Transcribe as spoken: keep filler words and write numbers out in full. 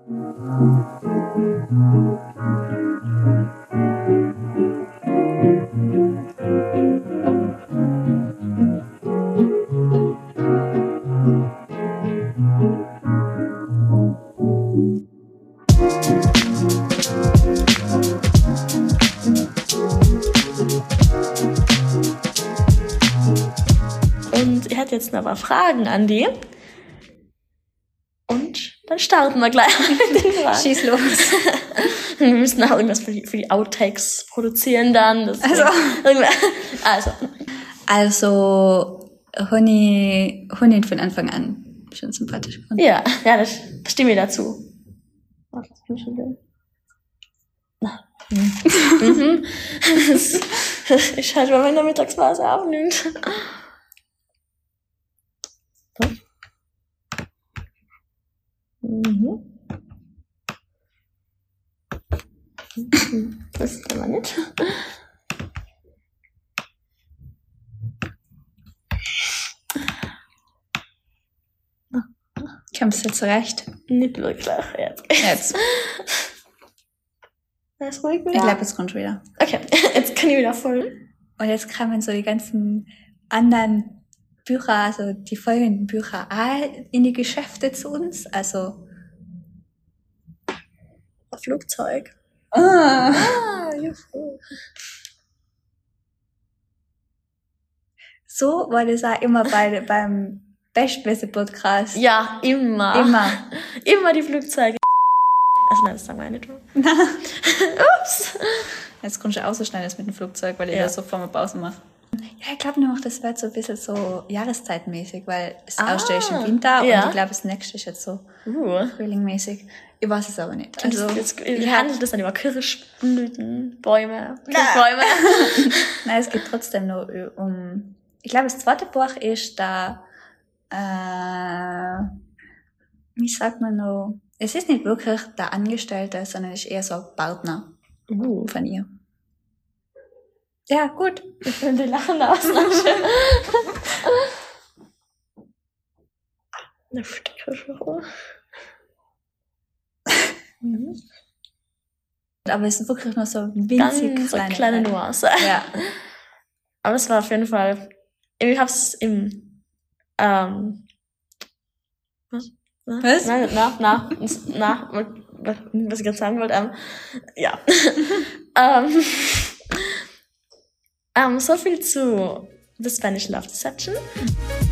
Und ich hätte jetzt noch mal Fragen an die. Und dann starten wir gleich mit den Fragen. Schieß los. Wir müssen auch irgendwas für die, für die Outtakes produzieren dann. Also. Also. Also, Honey, Honey von Anfang an schon sympathisch gefunden. Ja, ja, das, das stimmt mir dazu. Warte, das bin ich schon drin. Na. Mhm. Ich halte mal, wenn der Mittagspause aufnimmt. So. Mhm. Das ist aber nicht. Kommst du zurecht? Nicht wirklich. Jetzt. Jetzt. Ist ruhig wieder? Ich glaube, jetzt kommt wieder. Okay, jetzt kann ich wieder voll. Und jetzt kamen so die ganzen anderen Bücher, also die folgenden Bücher, auch in die Geschäfte zu uns. Also. Ein Flugzeug. Ah. Ah, juhu. So war das auch immer bei, beim Bestwesse-Podcast. Ja, immer. Immer. Immer die Flugzeuge. Also nein, das sagen wir nicht. Ups. Jetzt kommst du auszuschneiden mit dem Flugzeug, weil ich Ja. das so vor mir Pause mache. Ja, ich glaube noch, das wird so ein bisschen so jahreszeitmäßig, weil das Ah. erste ist im Winter Ja. und ich glaube, das nächste ist jetzt so Uh. frühlingmäßig. Ich weiß es aber nicht. Also, Also, jetzt ich handelt es dann über Kirschblüten, Bäume, Kirschbäume. Nein, es geht trotzdem noch um, ich glaube, das zweite Buch ist da, äh, wie sagt man noch, es ist nicht wirklich der Angestellte, sondern es ist eher so ein Partner Uh. von ihr. Ja, gut. Ich finde die lachen aus. Eine Kirsche. Mhm. Aber es ist wirklich noch so winzig Ganz so kleine, kleine Nuance. Ja. Aber es war auf jeden Fall, ich hab's im, ähm, was? Was? Nein, nach, nach, nach, was ich gerade sagen wollte, ähm, ja. ähm, ähm, so viel zu The Spanish Love Deception.